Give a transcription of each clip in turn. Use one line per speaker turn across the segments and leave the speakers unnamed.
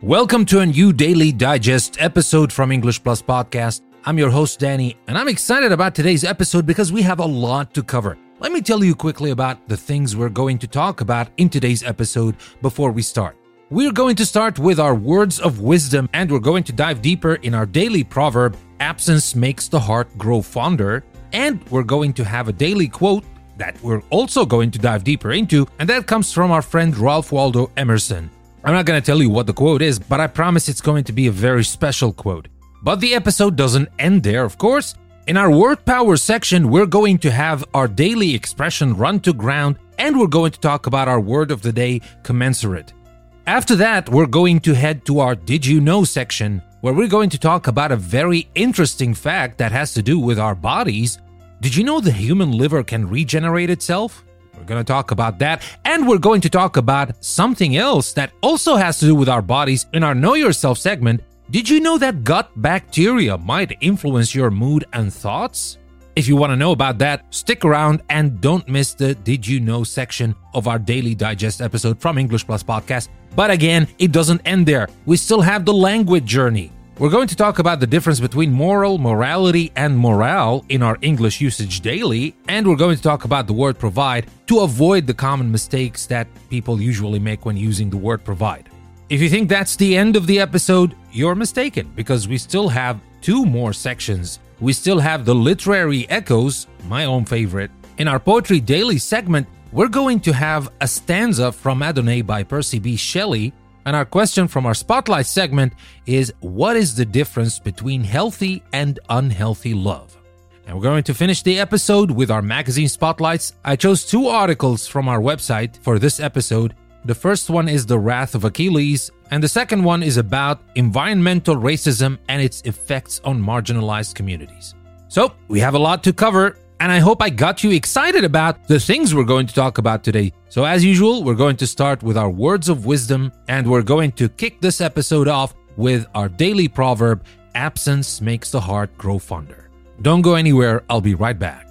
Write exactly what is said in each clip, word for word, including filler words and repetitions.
Welcome to a new Daily Digest episode from English Plus Podcast. I'm your host, Danny, and I'm excited about today's episode because we have a lot to cover. Let me tell you quickly about the things we're going to talk about in today's episode before we start. We're going to start with our words of wisdom, and we're going to dive deeper in our daily proverb, absence makes the heart grow fonder, and we're going to have a daily quote that we're also going to dive deeper into, and that comes from our friend Ralph Waldo Emerson. I'm not going to tell you what the quote is, but I promise it's going to be a very special quote. But the episode doesn't end there, of course. In our word power section, we're going to have our daily expression run to ground, and we're going to talk about our word of the day, commensurate. After that, we're going to head to our Did You Know section, where we're going to talk about a very interesting fact that has to do with our bodies. Did you know the human liver can regenerate itself? We're going to talk about that, and we're going to talk about something else that also has to do with our bodies in our Know Yourself segment. Did you know that gut bacteria might influence your mood and thoughts? If you want to know about that, stick around and don't miss the Did You Know section of our Daily Digest episode from English Plus Podcast. But again, it doesn't end there. We still have the language journey. We're going to talk about the difference between moral, morality, and morale in our English usage daily, and we're going to talk about the word provide to avoid the common mistakes that people usually make when using the word provide. If you think that's the end of the episode, you're mistaken, because we still have two more sections. We still have the literary echoes, my own favorite. In our Poetry Daily segment, we're going to have a stanza from Adonai by Percy B. Shelley. And our question from our Spotlight segment is, what is the difference between healthy and unhealthy love? And we're going to finish the episode with our magazine spotlights. I chose two articles from our website for this episode. The first one is The Wrath of Achilles, and the second one is about environmental racism and its effects on marginalized communities. So, we have a lot to cover, and I hope I got you excited about the things we're going to talk about today. So as usual, we're going to start with our words of wisdom, and we're going to kick this episode off with our daily proverb, absence makes the heart grow fonder. Don't go anywhere, I'll be right back.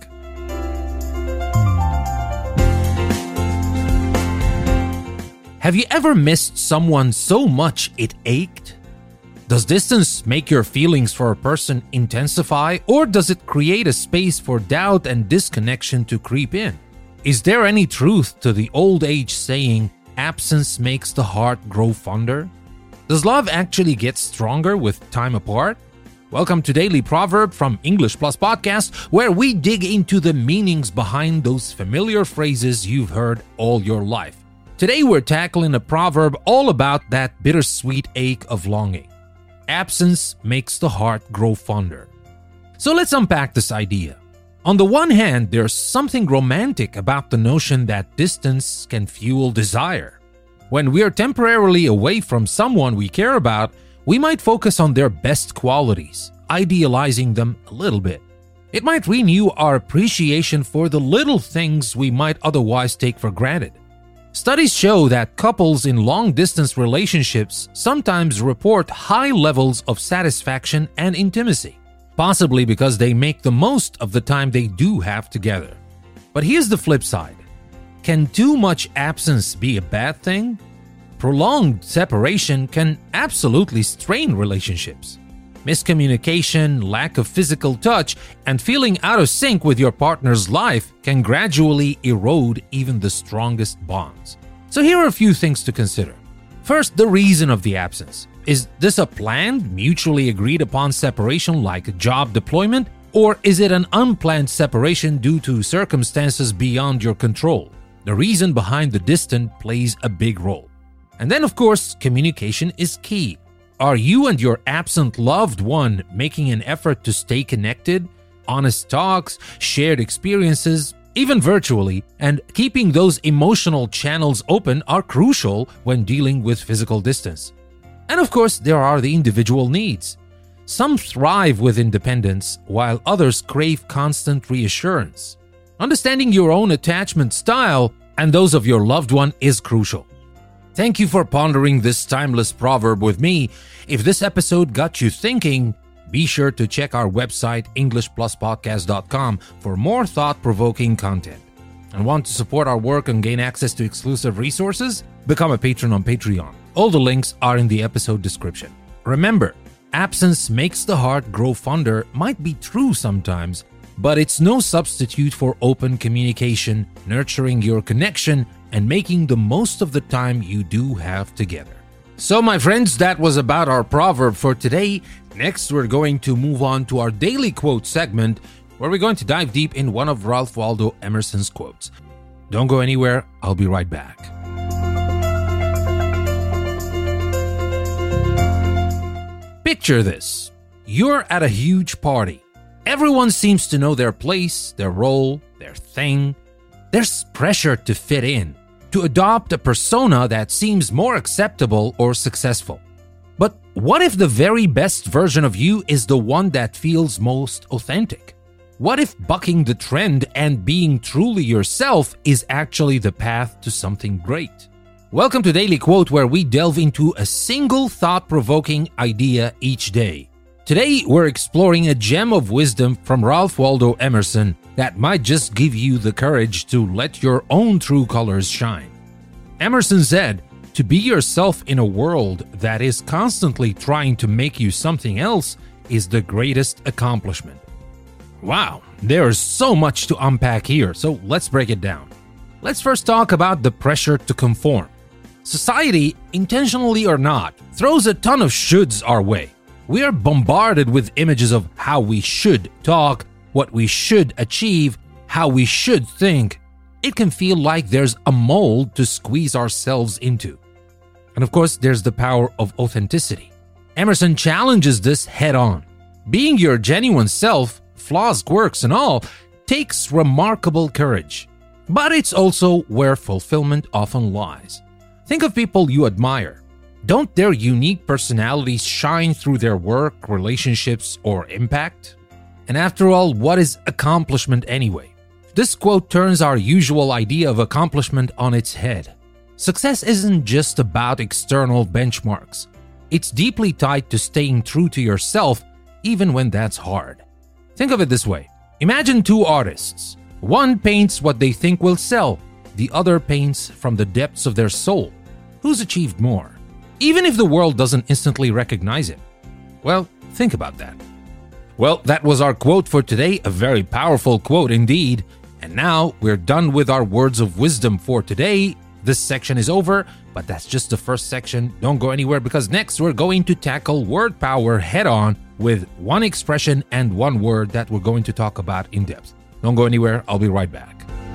Have you ever missed someone so much it ached? Does distance make your feelings for a person intensify, or does it create a space for doubt and disconnection to creep in? Is there any truth to the old age saying, absence makes the heart grow fonder? Does love actually get stronger with time apart? Welcome to Daily Proverb from English Plus Podcast, where we dig into the meanings behind those familiar phrases you've heard all your life. Today we're tackling a proverb all about that bittersweet ache of longing. Absence makes the heart grow fonder. So let's unpack this idea. On the one hand, there's something romantic about the notion that distance can fuel desire. When we're temporarily away from someone we care about, we might focus on their best qualities, idealizing them a little bit. It might renew our appreciation for the little things we might otherwise take for granted. Studies show that couples in long-distance relationships sometimes report high levels of satisfaction and intimacy, possibly because they make the most of the time they do have together. But here's the flip side. Can too much absence be a bad thing? Prolonged separation can absolutely strain relationships. Miscommunication, lack of physical touch, and feeling out of sync with your partner's life can gradually erode even the strongest bonds. So here are a few things to consider. First, the reason of the absence. Is this a planned, mutually agreed upon separation like a job deployment, or is it an unplanned separation due to circumstances beyond your control? The reason behind the distance plays a big role. And then, of course, communication is key. Are you and your absent loved one making an effort to stay connected? Honest talks, shared experiences, even virtually, and keeping those emotional channels open are crucial when dealing with physical distance. And of course, there are the individual needs. Some thrive with independence, while others crave constant reassurance. Understanding your own attachment style and those of your loved one is crucial. Thank you for pondering this timeless proverb with me. If this episode got you thinking, be sure to check our website english plus podcast dot com for more thought-provoking content. And want to support our work and gain access to exclusive resources? Become a patron on Patreon. All the links are in the episode description. Remember, absence makes the heart grow fonder might be true sometimes, but it's no substitute for open communication, nurturing your connection, and making the most of the time you do have together. So my friends, that was about our proverb for today. Next, we're going to move on to our daily quote segment, where we're going to dive deep in one of Ralph Waldo Emerson's quotes. Don't go anywhere, I'll be right back. Picture this. You're at a huge party. Everyone seems to know their place, their role, their thing. There's pressure to fit in, to adopt a persona that seems more acceptable or successful. But what if the very best version of you is the one that feels most authentic? What if bucking the trend and being truly yourself is actually the path to something great? Welcome to Daily Quote, where we delve into a single thought-provoking idea each day. Today, we're exploring a gem of wisdom from Ralph Waldo Emerson that might just give you the courage to let your own true colors shine. Emerson said, "To be yourself in a world that is constantly trying to make you something else is the greatest accomplishment." Wow, there's so much to unpack here, so let's break it down. Let's first talk about the pressure to conform. Society, intentionally or not, throws a ton of shoulds our way. We are bombarded with images of how we should talk, what we should achieve, how we should think. It can feel like there's a mold to squeeze ourselves into. And of course, there's the power of authenticity. Emerson challenges this head on. Being your genuine self, flaws, quirks, and all, takes remarkable courage. But it's also where fulfillment often lies. Think of people you admire. Don't their unique personalities shine through their work, relationships, or impact? And after all, what is accomplishment anyway? This quote turns our usual idea of accomplishment on its head. Success isn't just about external benchmarks. It's deeply tied to staying true to yourself, even when that's hard. Think of it this way. Imagine two artists. One paints what they think will sell. The other paints from the depths of their soul. Who's achieved more? Even if the world doesn't instantly recognize it. Well, think about that. Well, that was our quote for today, a very powerful quote indeed. And now we're done with our words of wisdom for today. This section is over, but that's just the first section. Don't go anywhere, because next we're going to tackle word power head on with one expression and one word that we're going to talk about in depth. Don't go anywhere, I'll be right back.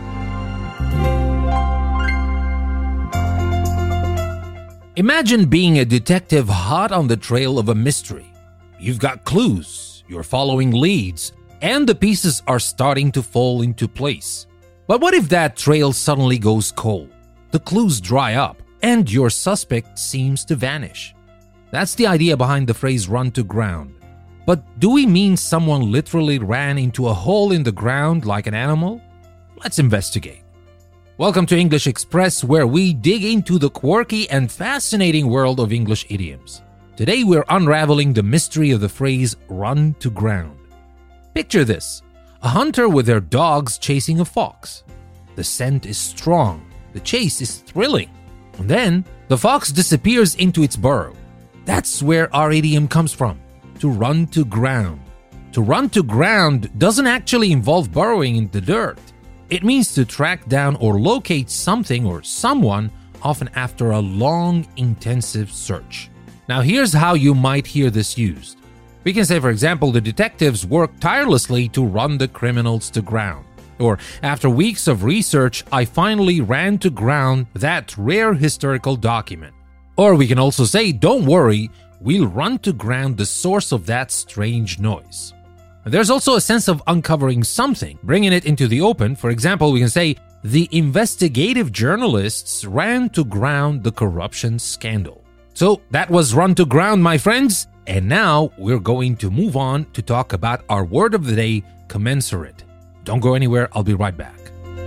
Imagine being a detective hot on the trail of a mystery. You've got clues, you're following leads, and the pieces are starting to fall into place. But what if that trail suddenly goes cold? The clues dry up, and your suspect seems to vanish. That's the idea behind the phrase "run to ground." But do we mean someone literally ran into a hole in the ground like an animal? Let's investigate. Welcome to English Express, where we dig into the quirky and fascinating world of English idioms. Today we're unraveling the mystery of the phrase "run to ground." Picture this: a hunter with their dogs chasing a fox. The scent is strong, the chase is thrilling, and then the fox disappears into its burrow. That's where our idiom comes from, to run to ground. To run to ground doesn't actually involve burrowing in the dirt. It means to track down or locate something or someone, often after a long, intensive search. Now here's how you might hear this used. We can say, for example, the detectives worked tirelessly to run the criminals to ground. Or, after weeks of research, I finally ran to ground that rare historical document. Or we can also say, don't worry, we'll run to ground the source of that strange noise. There's also a sense of uncovering something, bringing it into the open. For example, we can say, the investigative journalists ran to ground the corruption scandal. So that was run to ground, my friends. And now we're going to move on to talk about our word of the day, commensurate. Don't go anywhere, I'll be right back.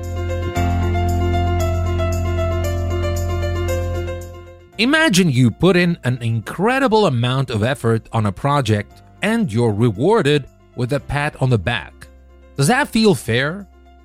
Imagine you put in an incredible amount of effort on a project and you're rewarded with a pat on the back. Does that feel fair?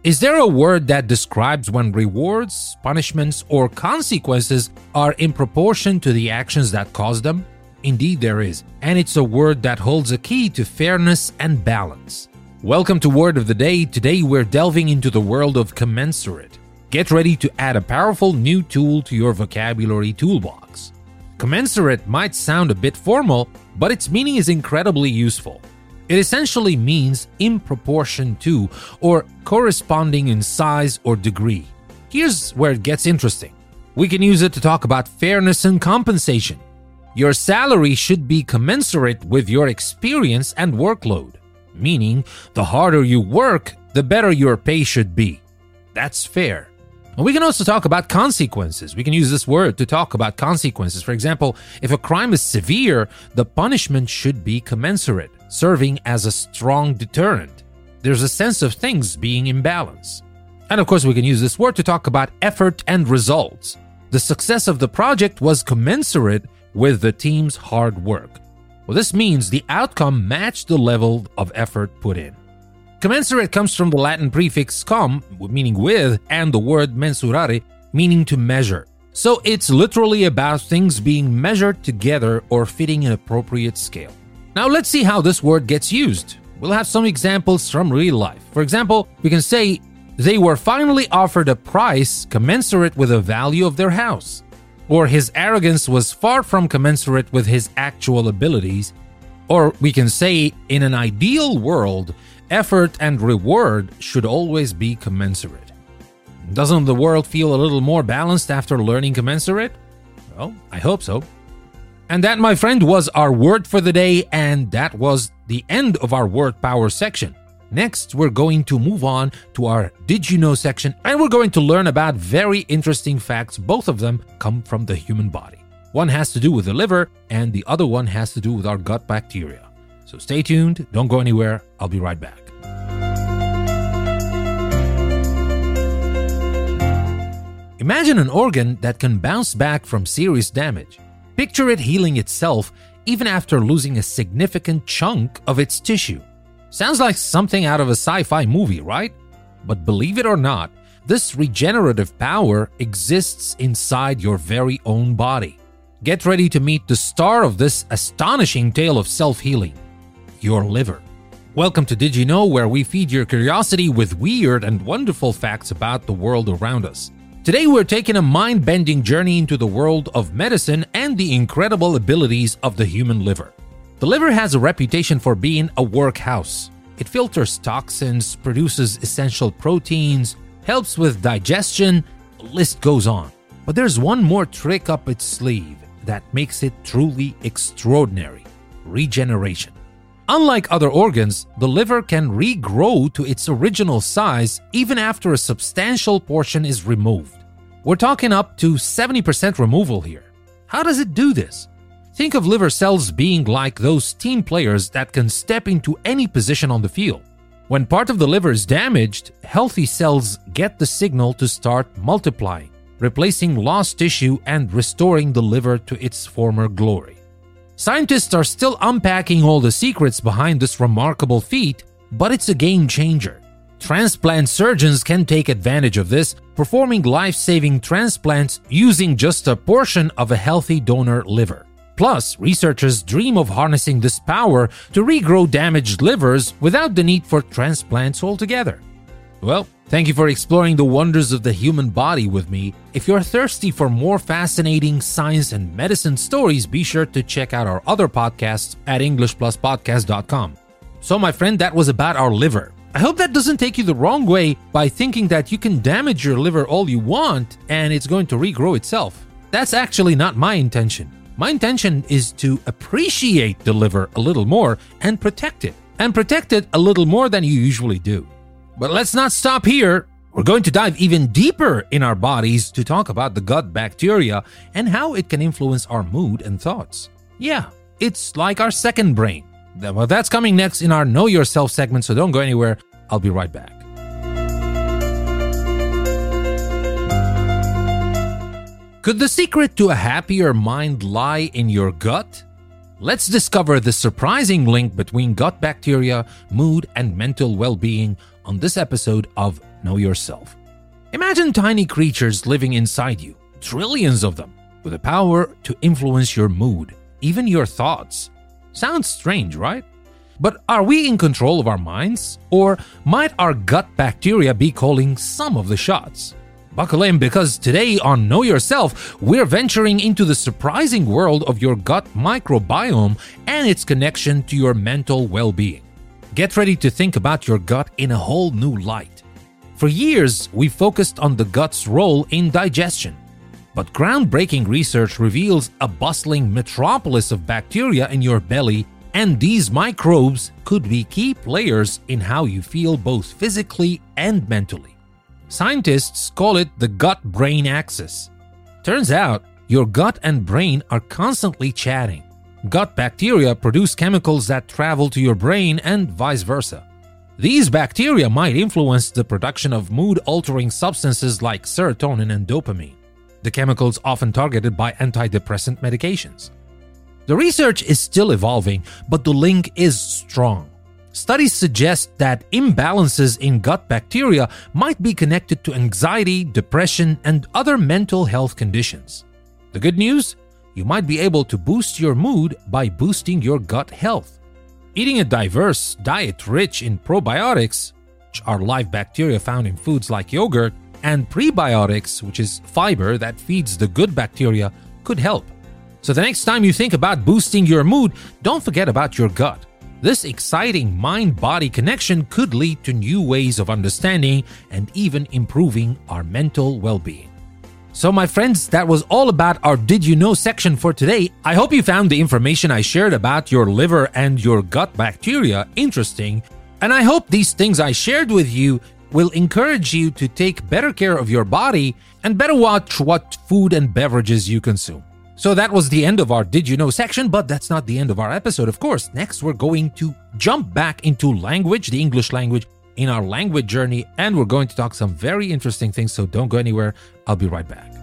Is there a word that describes when rewards, punishments, or consequences are in proportion to the actions that cause them? Indeed, there is, and it's a word that holds a key to fairness and balance. Welcome to Word of the Day. Today we're delving into the world of commensurate. Get ready to add a powerful new tool to your vocabulary toolbox. Commensurate might sound a bit formal, but its meaning is incredibly useful. It essentially means in proportion to, or corresponding in size or degree. Here's where it gets interesting. We can use it to talk about fairness and compensation. Your salary should be commensurate with your experience and workload, meaning the harder you work, the better your pay should be. That's fair. And we can also talk about consequences. We can use this word to talk about consequences. For example, if a crime is severe, the punishment should be commensurate, serving as a strong deterrent. There's a sense of things being in balance. And of course, we can use this word to talk about effort and results. The success of the project was commensurate with the team's hard work. Well, this means the outcome matched the level of effort put in. Commensurate comes from the Latin prefix cum, meaning with, and the word mensurare, meaning to measure. So it's literally about things being measured together or fitting an appropriate scale. Now let's see how this word gets used. We'll have some examples from real life. For example, we can say, they were finally offered a price commensurate with the value of their house. Or his arrogance was far from commensurate with his actual abilities. Or we can say, in an ideal world, effort and reward should always be commensurate. Doesn't the world feel a little more balanced after learning commensurate? Well, I hope so. And that, my friend, was our word for the day, and that was the end of our word power section. Next, we're going to move on to our Did You Know section, and we're going to learn about very interesting facts. Both of them come from the human body. One has to do with the liver, and the other one has to do with our gut bacteria. So stay tuned, don't go anywhere, I'll be right back. Imagine an organ that can bounce back from serious damage. Picture it healing itself even after losing a significant chunk of its tissue. Sounds like something out of a sci-fi movie, right? But believe it or not, this regenerative power exists inside your very own body. Get ready to meet the star of this astonishing tale of self-healing, your liver. Welcome to Did You Know, where we feed your curiosity with weird and wonderful facts about the world around us. Today we're taking a mind-bending journey into the world of medicine and the incredible abilities of the human liver. The liver has a reputation for being a workhorse. It filters toxins, produces essential proteins, helps with digestion, the list goes on. But there's one more trick up its sleeve that makes it truly extraordinary: regeneration. Unlike other organs, the liver can regrow to its original size even after a substantial portion is removed. We're talking up to seventy percent removal here. How does it do this? Think of liver cells being like those team players that can step into any position on the field. When part of the liver is damaged, healthy cells get the signal to start multiplying, replacing lost tissue and restoring the liver to its former glory. Scientists are still unpacking all the secrets behind this remarkable feat, but it's a game changer. Transplant surgeons can take advantage of this, performing life-saving transplants using just a portion of a healthy donor liver. Plus, researchers dream of harnessing this power to regrow damaged livers without the need for transplants altogether. Well, thank you for exploring the wonders of the human body with me. If you're thirsty for more fascinating science and medicine stories, be sure to check out our other podcasts at english plus podcast dot com. So, my friend, that was about our liver. I hope that doesn't take you the wrong way by thinking that you can damage your liver all you want and it's going to regrow itself. That's actually not my intention. My intention is to appreciate the liver a little more and protect it, and protect it a little more than you usually do. But let's not stop here. We're going to dive even deeper in our bodies to talk about the gut bacteria and how it can influence our mood and thoughts. Yeah, it's like our second brain. Well, that's coming next in our Know Yourself segment, so don't go anywhere. I'll be right back. Could the secret to a happier mind lie in your gut? Let's discover the surprising link between gut bacteria, mood, and mental well-being on this episode of Know Yourself. Imagine tiny creatures living inside you, trillions of them, with the power to influence your mood, even your thoughts. Sounds strange, right? But are we in control of our minds? Or might our gut bacteria be calling some of the shots? Buckle in, because today on Know Yourself, we're venturing into the surprising world of your gut microbiome and its connection to your mental well-being. Get ready to think about your gut in a whole new light. For years, we focused on the gut's role in digestion. But groundbreaking research reveals a bustling metropolis of bacteria in your belly, and these microbes could be key players in how you feel both physically and mentally. Scientists call it the gut-brain axis. Turns out, your gut and brain are constantly chatting. Gut bacteria produce chemicals that travel to your brain and vice versa. These bacteria might influence the production of mood-altering substances like serotonin and dopamine, the chemicals often targeted by antidepressant medications. The research is still evolving, but the link is strong. Studies suggest that imbalances in gut bacteria might be connected to anxiety, depression, and other mental health conditions. The good news? You might be able to boost your mood by boosting your gut health. Eating a diverse diet rich in probiotics, which are live bacteria found in foods like yogurt, and prebiotics, which is fiber that feeds the good bacteria, could help. So the next time you think about boosting your mood, don't forget about your gut. This exciting mind-body connection could lead to new ways of understanding and even improving our mental well-being. So my friends, that was all about our Did You Know section for today. I hope you found the information I shared about your liver and your gut bacteria interesting, and I hope these things I shared with you will encourage you to take better care of your body and better watch what food and beverages you consume. So that was the end of our Did You Know section, but that's not the end of our episode, of course. Next, we're going to jump back into language, the English language, in our language journey, and we're going to talk some very interesting things, so don't go anywhere. I'll be right back.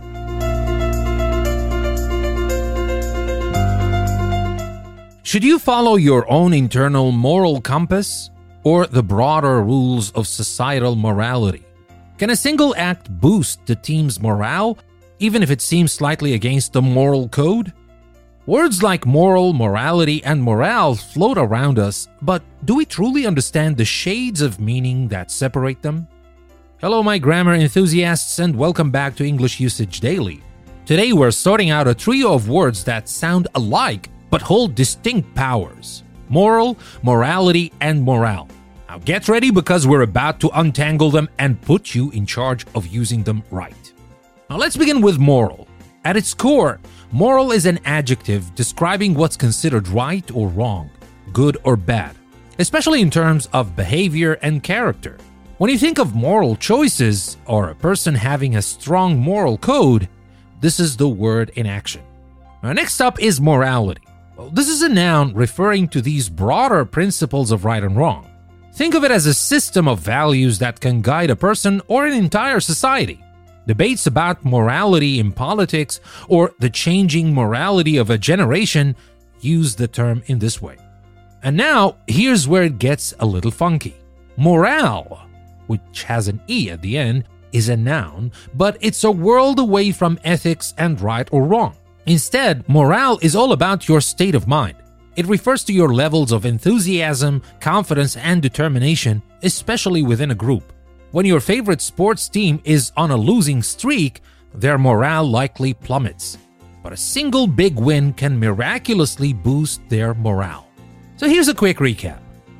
Should you follow your own internal moral compass or the broader rules of societal morality? Can a single act boost the team's morale, even if it seems slightly against the moral code? Words like moral, morality, and morale float around us, but do we truly understand the shades of meaning that separate them? Hello, my grammar enthusiasts, and welcome back to English Usage Daily. Today, we're sorting out a trio of words that sound alike but hold distinct powers: moral, morality, and morale. Now get ready, because we're about to untangle them and put you in charge of using them right. Now let's begin with moral. At its core, moral is an adjective describing what's considered right or wrong, good or bad, especially in terms of behavior and character. When you think of moral choices or a person having a strong moral code, this is the word in action. Now, next up is morality. Well, this is a noun referring to these broader principles of right and wrong. Think of it as a system of values that can guide a person or an entire society. Debates about morality in politics or the changing morality of a generation use the term in this way. And now, here's where it gets a little funky. Morale, which has an E at the end, is a noun, but it's a world away from ethics and right or wrong. Instead, morale is all about your state of mind. It refers to your levels of enthusiasm, confidence, and determination, especially within a group. When your favorite sports team is on a losing streak, their morale likely plummets. But a single big win can miraculously boost their morale. So here's a quick recap.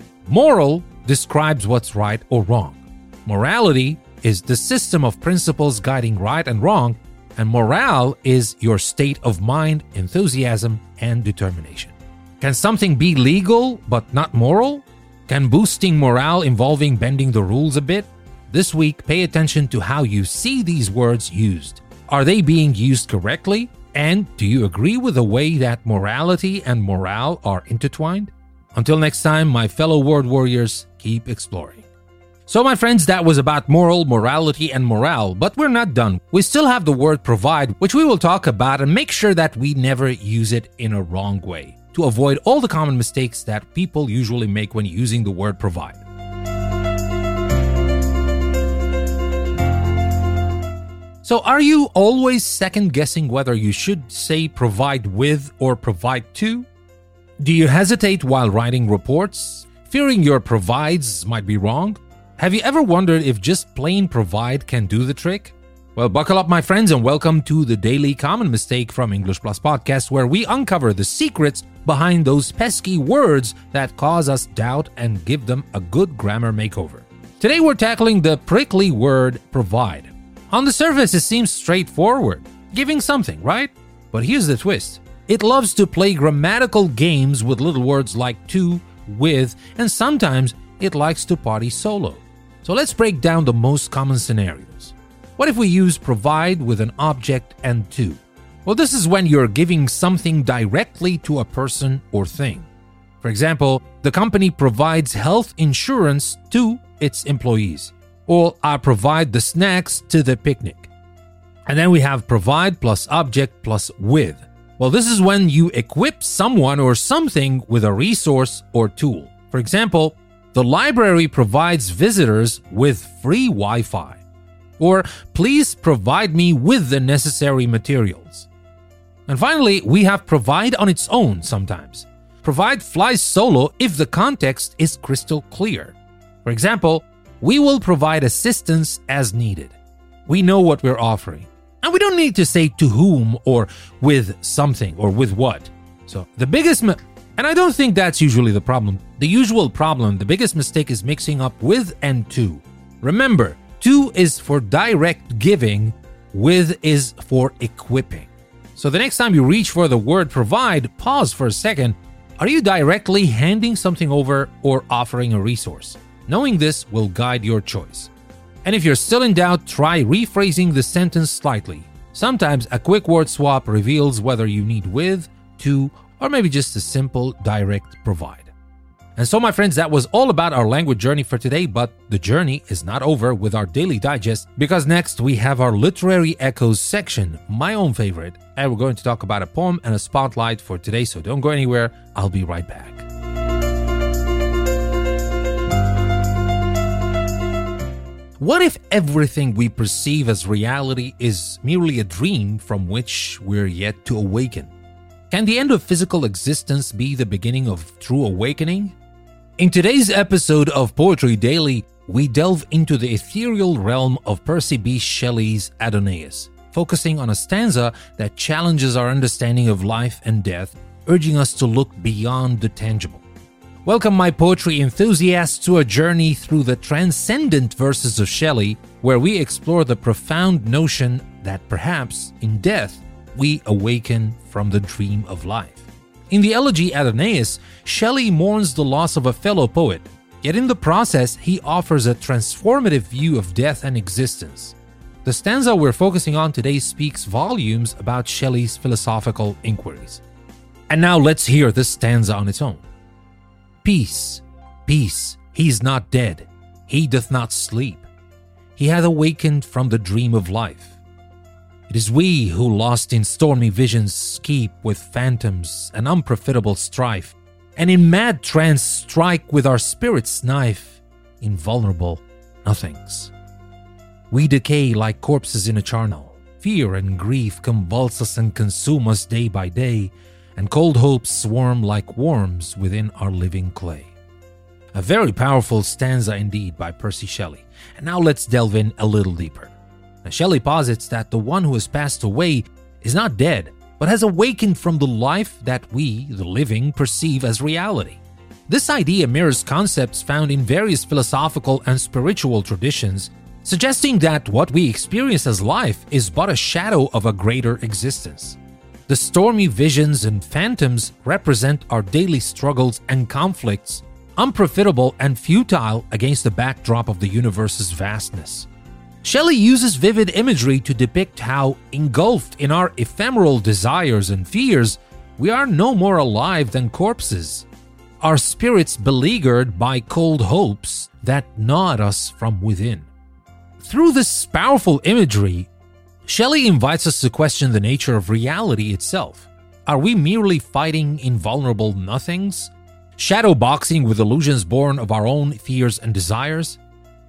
Moral describes what's right or wrong. Morality is the system of principles guiding right and wrong, and morale is your state of mind, enthusiasm, and determination. Can something be legal but not moral? Can boosting morale involving bending the rules a bit? This week, pay attention to how you see these words used. Are they being used correctly? And do you agree with the way that morality and morale are intertwined? Until next time, my fellow word warriors, keep exploring. So my friends, that was about moral, morality, and morale, but we're not done. We still have the word provide, which we will talk about and make sure that we never use it in a wrong way, to avoid all the common mistakes that people usually make when using the word provide. So are you always second-guessing whether you should say provide with or provide to? Do you hesitate while writing reports, fearing your provides might be wrong? Have you ever wondered if just plain provide can do the trick? Well, buckle up, my friends, and welcome to the Daily Common Mistake from English Plus Podcast, where we uncover the secrets behind those pesky words that cause us doubt and give them a good grammar makeover. Today, we're tackling the prickly word provide. On the surface, it seems straightforward, giving something, right? But here's the twist. It loves to play grammatical games with little words like to, with, and sometimes it likes to party solo. So let's break down the most common scenarios. What if we use provide with an object and to? Well, this is when you're giving something directly to a person or thing. For example, the company provides health insurance to its employees. Or I provide the snacks to the picnic. And then we have provide plus object plus with. Well, this is when you equip someone or something with a resource or tool. For example, the library provides visitors with free Wi-Fi. Or please provide me with the necessary materials. And finally, we have provide on its own sometimes. Provide flies solo if the context is crystal clear. For example, we will provide assistance as needed. We know what we're offering. And we don't need to say to whom or with something or with what. So the biggest, mi- and I don't think that's usually the problem. The usual problem, the biggest mistake is mixing up with and to. Remember, to is for direct giving, with is for equipping. So the next time you reach for the word provide, pause for a second. Are you directly handing something over or offering a resource? Knowing this will guide your choice. And if you're still in doubt, try rephrasing the sentence slightly. Sometimes a quick word swap reveals whether you need with, to, or maybe just a simple direct provide. And so, my friends, that was all about our language journey for today, but the journey is not over with our daily digest, because next we have our literary echoes section, my own favorite, and we're going to talk about a poem and a spotlight for today, so don't go anywhere. I'll be right back. What if everything we perceive as reality is merely a dream from which we're yet to awaken? Can the end of physical existence be the beginning of true awakening? In today's episode of Poetry Daily, we delve into the ethereal realm of Percy B. Shelley's Adonais, focusing on a stanza that challenges our understanding of life and death, urging us to look beyond the tangible. Welcome, my poetry enthusiasts, to a journey through the transcendent verses of Shelley, where we explore the profound notion that perhaps in death we awaken from the dream of life. In the elegy Adonais, Shelley mourns the loss of a fellow poet, yet in the process he offers a transformative view of death and existence. The stanza we're focusing on today speaks volumes about Shelley's philosophical inquiries. And now let's hear this stanza on its own. Peace, peace, he is not dead, he doth not sleep. He hath awakened from the dream of life. It is we who lost in stormy visions keep with phantoms and unprofitable strife, and in mad trance strike with our spirit's knife invulnerable nothings. We decay like corpses in a charnel. Fear and grief convulse us and consume us day by day, and cold hopes swarm like worms within our living clay. A very powerful stanza indeed by Percy Shelley. And now let's delve in a little deeper. Now, Shelley posits that the one who has passed away is not dead, but has awakened from the life that we, the living, perceive as reality. This idea mirrors concepts found in various philosophical and spiritual traditions, suggesting that what we experience as life is but a shadow of a greater existence. The stormy visions and phantoms represent our daily struggles and conflicts, unprofitable and futile against the backdrop of the universe's vastness. Shelley uses vivid imagery to depict how, engulfed in our ephemeral desires and fears, we are no more alive than corpses, our spirits beleaguered by cold hopes that gnaw at us from within. Through this powerful imagery, Shelley invites us to question the nature of reality itself. Are we merely fighting invulnerable nothings? Shadow boxing with illusions born of our own fears and desires?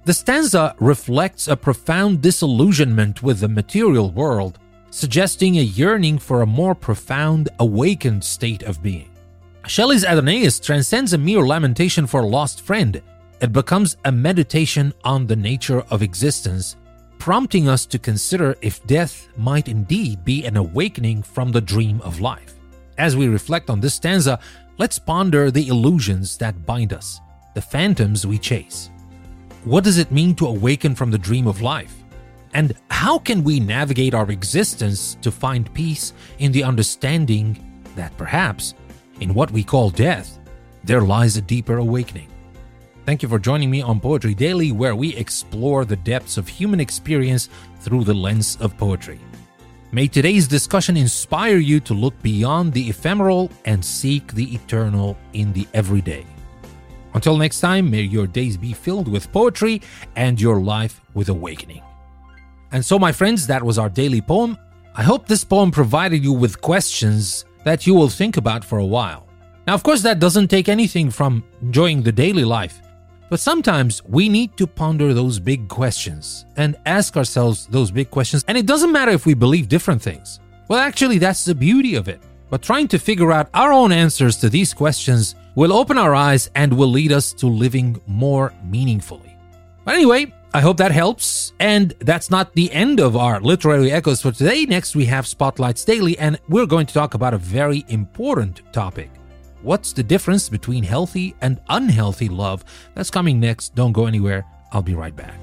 The stanza reflects a profound disillusionment with the material world, suggesting a yearning for a more profound, awakened state of being. Shelley's Adonais transcends a mere lamentation for a lost friend. It becomes a meditation on the nature of existence, prompting us to consider if death might indeed be an awakening from the dream of life. As we reflect on this stanza, let's ponder the illusions that bind us, the phantoms we chase. What does it mean to awaken from the dream of life? And how can we navigate our existence to find peace in the understanding that perhaps, in what we call death, there lies a deeper awakening? Thank you for joining me on Poetry Daily, where we explore the depths of human experience through the lens of poetry. May today's discussion inspire you to look beyond the ephemeral and seek the eternal in the everyday. Until next time, may your days be filled with poetry and your life with awakening. And so, my friends, that was our daily poem. I hope this poem provided you with questions that you will think about for a while. Now, of course, that doesn't take anything from enjoying the daily life. But sometimes we need to ponder those big questions and ask ourselves those big questions. And it doesn't matter if we believe different things. Well, actually, that's the beauty of it. But trying to figure out our own answers to these questions will open our eyes and will lead us to living more meaningfully. But anyway, I hope that helps. And that's not the end of our literary echoes for today. Next, we have Spotlights Daily, and we're going to talk about a very important topic. What's the difference between healthy and unhealthy love? That's coming next. Don't go anywhere. I'll be right back.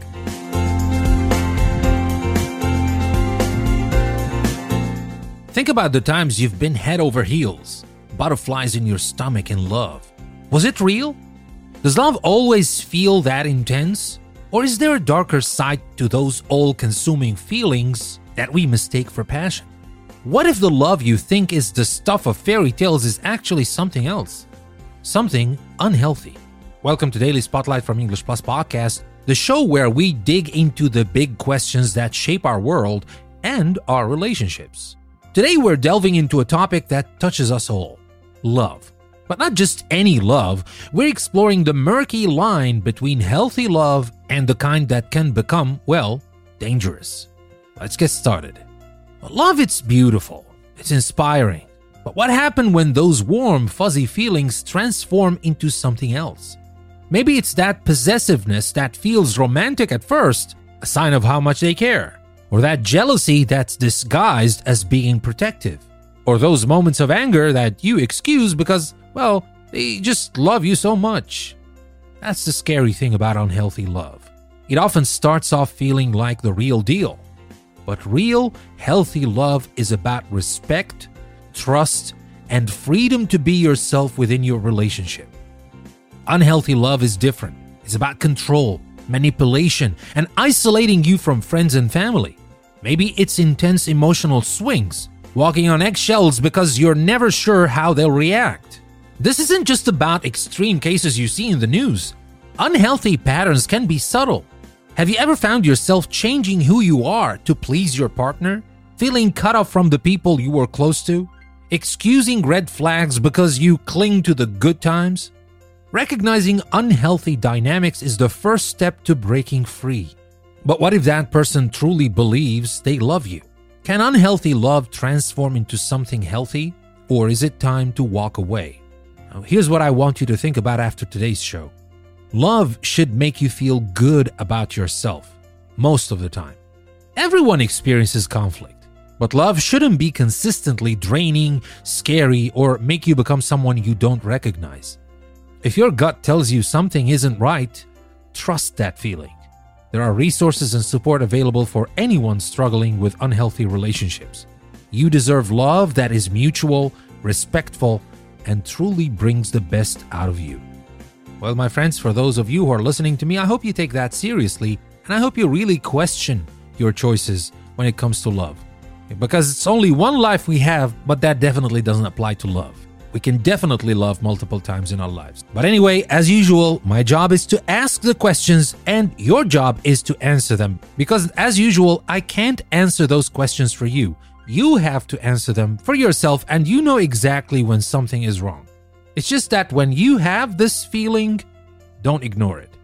Think about the times you've been head over heels, butterflies in your stomach in love. Was it real? Does love always feel that intense? Or is there a darker side to those all-consuming feelings that we mistake for passion? What if the love you think is the stuff of fairy tales is actually something else? Something unhealthy. Welcome to Daily Spotlight from English Plus Podcast, the show where we dig into the big questions that shape our world and our relationships. Today we're delving into a topic that touches us all: love. But not just any love, we're exploring the murky line between healthy love and the kind that can become, well, dangerous. Let's get started. Love, it's beautiful, it's inspiring. But what happens when those warm, fuzzy feelings transform into something else? Maybe it's that possessiveness that feels romantic at first, a sign of how much they care. Or that jealousy that's disguised as being protective. Or those moments of anger that you excuse because, well, they just love you so much. That's the scary thing about unhealthy love. It often starts off feeling like the real deal. But real, healthy love is about respect, trust, and freedom to be yourself within your relationship. Unhealthy love is different. It's about control, manipulation, and isolating you from friends and family. Maybe it's intense emotional swings, walking on eggshells because you're never sure how they'll react. This isn't just about extreme cases you see in the news. Unhealthy patterns can be subtle. Have you ever found yourself changing who you are to please your partner? Feeling cut off from the people you were close to? Excusing red flags because you cling to the good times? Recognizing unhealthy dynamics is the first step to breaking free. But what if that person truly believes they love you? Can unhealthy love transform into something healthy? Or is it time to walk away? Now, here's what I want you to think about after today's show. Love should make you feel good about yourself, most of the time. Everyone experiences conflict, but love shouldn't be consistently draining, scary, or make you become someone you don't recognize. If your gut tells you something isn't right, trust that feeling. There are resources and support available for anyone struggling with unhealthy relationships. You deserve love that is mutual, respectful, and truly brings the best out of you. Well, my friends, for those of you who are listening to me, I hope you take that seriously, and I hope you really question your choices when it comes to love. Because it's only one life we have, but that definitely doesn't apply to love. We can definitely love multiple times in our lives. But anyway, as usual, my job is to ask the questions, and your job is to answer them. Because as usual, I can't answer those questions for you. You have to answer them for yourself, and you know exactly when something is wrong. It's just that when you have this feeling, don't ignore it.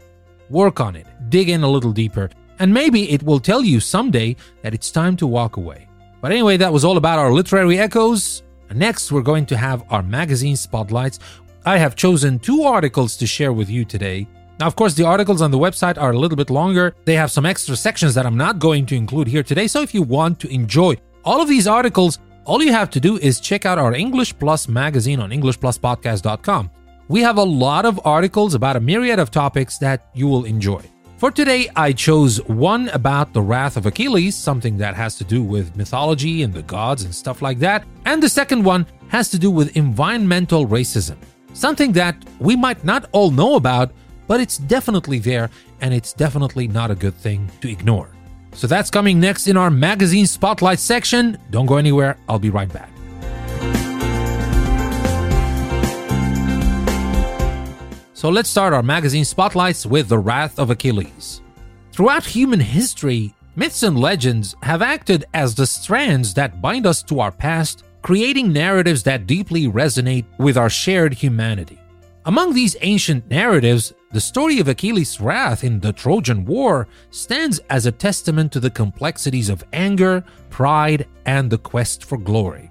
work on it, dig in a little deeper, and maybe it will tell you someday that it's time to walk away. But anyway, that was all about our literary echoes. Next, we're going to have our magazine spotlights. I have chosen two articles to share with you today. Now, of course, the articles on the website are a little bit longer. They have some extra sections that I'm not going to include here today. So if you want to enjoy all of these articles, all you have to do is check out our English Plus magazine on english plus podcast dot com. We have a lot of articles about a myriad of topics that you will enjoy. For today, I chose one about the wrath of Achilles, something that has to do with mythology and the gods and stuff like that. And the second one has to do with environmental racism, something that we might not all know about, but it's definitely there, and it's definitely not a good thing to ignore. So that's coming next in our magazine spotlight section. Don't go anywhere, I'll be right back. So let's start our magazine spotlights with the wrath of Achilles. Throughout human history, myths and legends have acted as the strands that bind us to our past, creating narratives that deeply resonate with our shared humanity. Among these ancient narratives, the story of Achilles' wrath in the Trojan War stands as a testament to the complexities of anger, pride, and the quest for glory.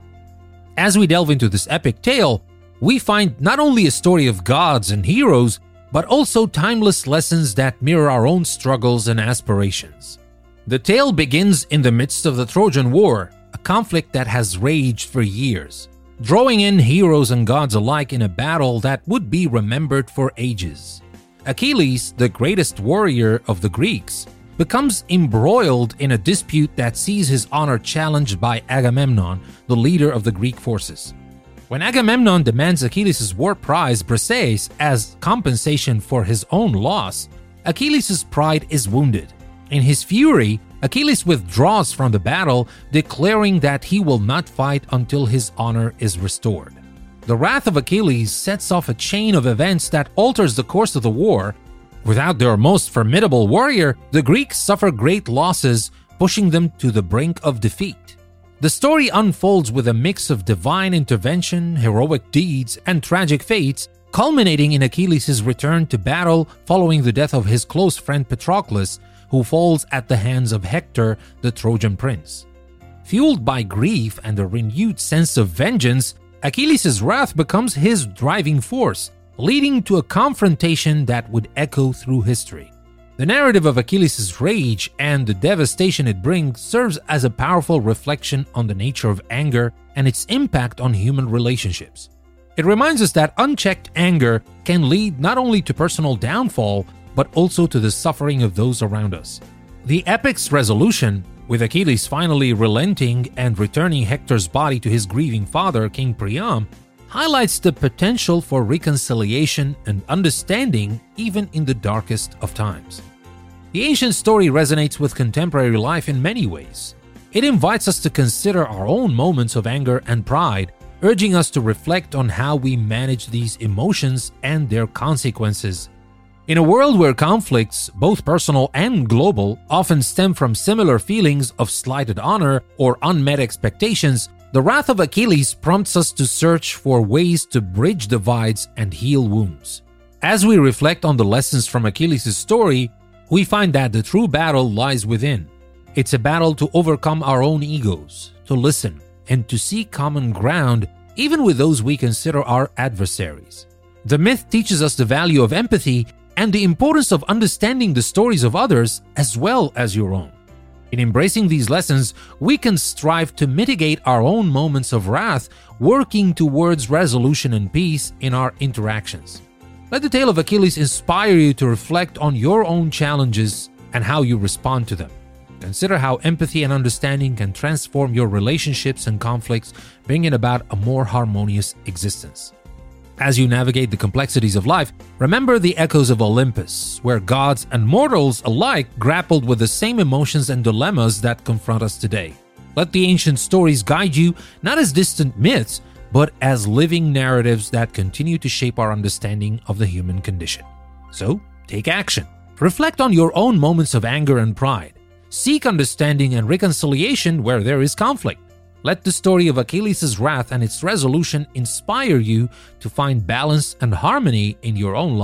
As we delve into this epic tale, we find not only a story of gods and heroes, but also timeless lessons that mirror our own struggles and aspirations. The tale begins in the midst of the Trojan War, a conflict that has raged for years, drawing in heroes and gods alike in a battle that would be remembered for ages. Achilles, the greatest warrior of the Greeks, becomes embroiled in a dispute that sees his honor challenged by Agamemnon, the leader of the Greek forces. When Agamemnon demands Achilles' war prize Briseis as compensation for his own loss, Achilles' pride is wounded. In his fury, Achilles withdraws from the battle, declaring that he will not fight until his honor is restored. The wrath of Achilles sets off a chain of events that alters the course of the war. Without their most formidable warrior, the Greeks suffer great losses, pushing them to the brink of defeat. The story unfolds with a mix of divine intervention, heroic deeds, and tragic fates, culminating in Achilles' return to battle following the death of his close friend Patroclus, who falls at the hands of Hector, the Trojan prince. Fueled by grief and a renewed sense of vengeance, Achilles' wrath becomes his driving force, leading to a confrontation that would echo through history. The narrative of Achilles' rage and the devastation it brings serves as a powerful reflection on the nature of anger and its impact on human relationships. It reminds us that unchecked anger can lead not only to personal downfall, but also to the suffering of those around us. The epic's resolution, with Achilles finally relenting and returning Hector's body to his grieving father, King Priam, highlights the potential for reconciliation and understanding even in the darkest of times. The ancient story resonates with contemporary life in many ways. It invites us to consider our own moments of anger and pride, urging us to reflect on how we manage these emotions and their consequences. In a world where conflicts, both personal and global, often stem from similar feelings of slighted honor or unmet expectations, the wrath of Achilles prompts us to search for ways to bridge divides and heal wounds. As we reflect on the lessons from Achilles' story, we find that the true battle lies within. It's a battle to overcome our own egos, to listen, and to seek common ground even with those we consider our adversaries. The myth teaches us the value of empathy and the importance of understanding the stories of others as well as your own. In embracing these lessons, we can strive to mitigate our own moments of wrath, working towards resolution and peace in our interactions. Let the tale of Achilles inspire you to reflect on your own challenges and how you respond to them. Consider how empathy and understanding can transform your relationships and conflicts, bringing about a more harmonious existence. As you navigate the complexities of life, remember the echoes of Olympus, where gods and mortals alike grappled with the same emotions and dilemmas that confront us today. Let the ancient stories guide you not as distant myths, but as living narratives that continue to shape our understanding of the human condition. So, take action. Reflect on your own moments of anger and pride. Seek understanding and reconciliation where there is conflict. Let the story of Achilles' wrath and its resolution inspire you to find balance and harmony in your own life,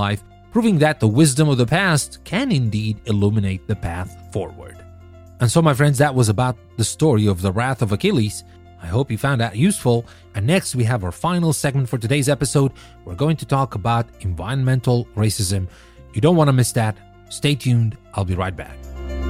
proving that the wisdom of the past can indeed illuminate the path forward. And so, my friends, that was about the story of the Wrath of Achilles. I hope you found that useful. And next, we have our final segment for today's episode. We're going to talk about environmental racism. You don't want to miss that. Stay tuned. I'll be right back.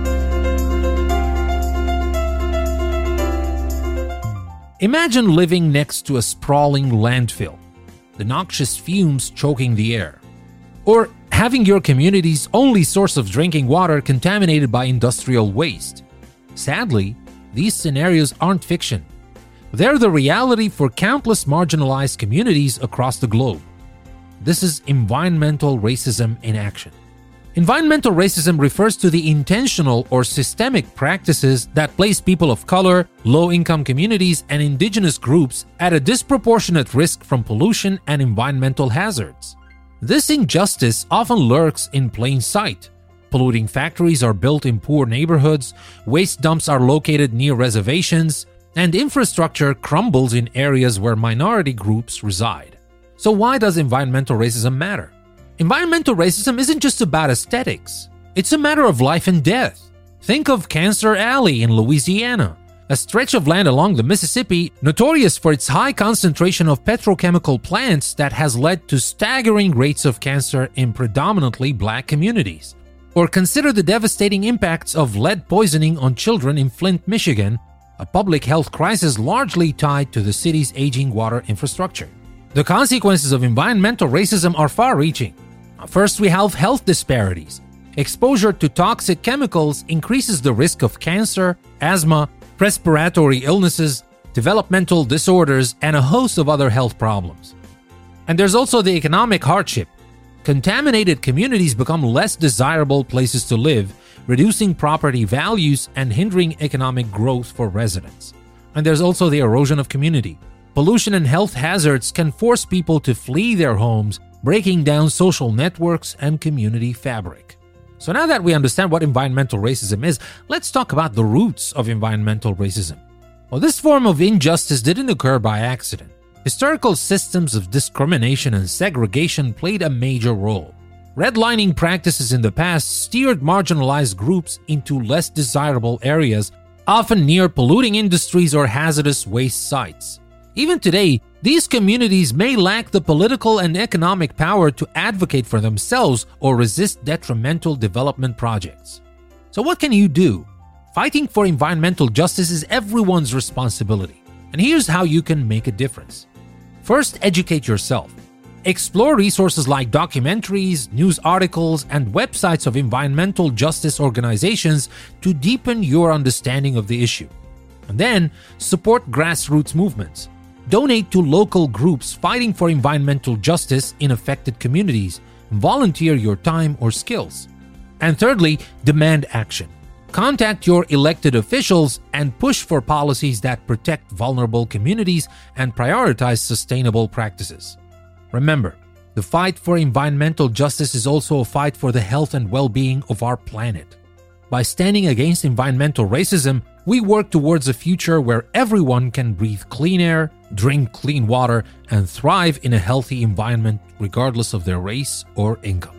Imagine living next to a sprawling landfill, the noxious fumes choking the air. Or having your community's only source of drinking water contaminated by industrial waste. Sadly, these scenarios aren't fiction. They're the reality for countless marginalized communities across the globe. This is environmental racism in action. Environmental racism refers to the intentional or systemic practices that place people of color, low-income communities, and indigenous groups at a disproportionate risk from pollution and environmental hazards. This injustice often lurks in plain sight. Polluting factories are built in poor neighborhoods, waste dumps are located near reservations, and infrastructure crumbles in areas where minority groups reside. So why does environmental racism matter? Environmental racism isn't just about aesthetics. It's a matter of life and death. Think of Cancer Alley in Louisiana, a stretch of land along the Mississippi notorious for its high concentration of petrochemical plants that has led to staggering rates of cancer in predominantly black communities. Or consider the devastating impacts of lead poisoning on children in Flint, Michigan, a public health crisis largely tied to the city's aging water infrastructure. The consequences of environmental racism are far-reaching. First, we have health disparities. Exposure to toxic chemicals increases the risk of cancer, asthma, respiratory illnesses, developmental disorders, and a host of other health problems. And there's also the economic hardship. Contaminated communities become less desirable places to live, reducing property values and hindering economic growth for residents. And there's also the erosion of community. Pollution and health hazards can force people to flee their homes, breaking down social networks and community fabric. So now that we understand what environmental racism is, let's talk about the roots of environmental racism. Well, this form of injustice didn't occur by accident. Historical systems of discrimination and segregation played a major role. Redlining practices in the past steered marginalized groups into less desirable areas, often near polluting industries or hazardous waste sites. Even today, these communities may lack the political and economic power to advocate for themselves or resist detrimental development projects. So what can you do? Fighting for environmental justice is everyone's responsibility, and here's how you can make a difference. First, educate yourself. Explore resources like documentaries, news articles, and websites of environmental justice organizations to deepen your understanding of the issue. And then, support grassroots movements. Donate to local groups fighting for environmental justice in affected communities. Volunteer your time or skills. And thirdly, demand action. Contact your elected officials and push for policies that protect vulnerable communities and prioritize sustainable practices. Remember, the fight for environmental justice is also a fight for the health and well-being of our planet. By standing against environmental racism, we work towards a future where everyone can breathe clean air, drink clean water, and thrive in a healthy environment regardless of their race or income.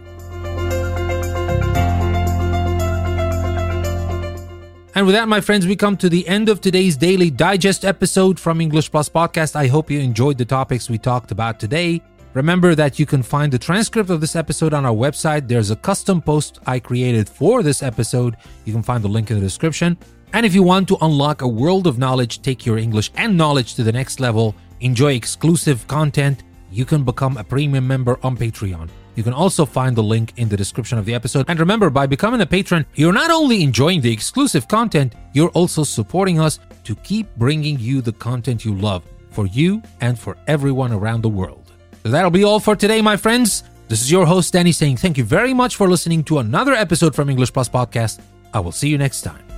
And with that, my friends, we come to the end of today's Daily Digest episode from English Plus Podcast. I hope you enjoyed the topics we talked about today. Remember that you can find the transcript of this episode on our website. There's a custom post I created for this episode. You can find the link in the description. And if you want to unlock a world of knowledge, take your English and knowledge to the next level, enjoy exclusive content, you can become a premium member on Patreon. You can also find the link in the description of the episode. And remember, by becoming a patron, you're not only enjoying the exclusive content, you're also supporting us to keep bringing you the content you love for you and for everyone around the world. So that'll be all for today, my friends. This is your host, Danny, saying thank you very much for listening to another episode from English Plus Podcast. I will see you next time.